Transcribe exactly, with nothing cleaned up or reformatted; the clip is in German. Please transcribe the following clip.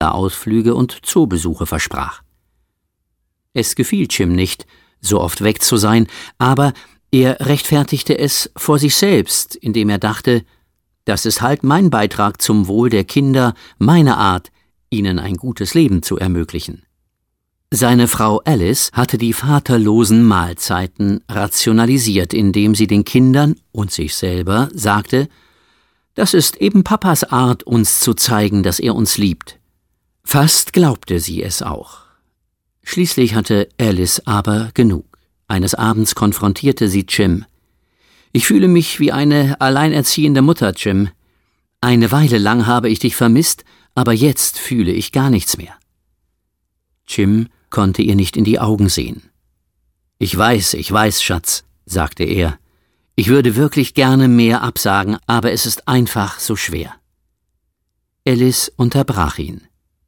Ausflüge und Zoobesuche versprach. Es gefiel Jim nicht, so oft weg zu sein, aber er rechtfertigte es vor sich selbst, indem er dachte, das ist halt mein Beitrag zum Wohl der Kinder, meine Art, ihnen ein gutes Leben zu ermöglichen. Seine Frau Alice hatte die vaterlosen Mahlzeiten rationalisiert, indem sie den Kindern und sich selber sagte, das ist eben Papas Art, uns zu zeigen, dass er uns liebt. Fast glaubte sie es auch. Schließlich hatte Alice aber genug. Eines Abends konfrontierte sie Jim. »Ich fühle mich wie eine alleinerziehende Mutter, Jim. Eine Weile lang habe ich dich vermisst, aber jetzt fühle ich gar nichts mehr.« Jim konnte ihr nicht in die Augen sehen. »Ich weiß, ich weiß, Schatz«, sagte er. »Ich würde wirklich gerne mehr absagen, aber es ist einfach so schwer.« Alice unterbrach ihn.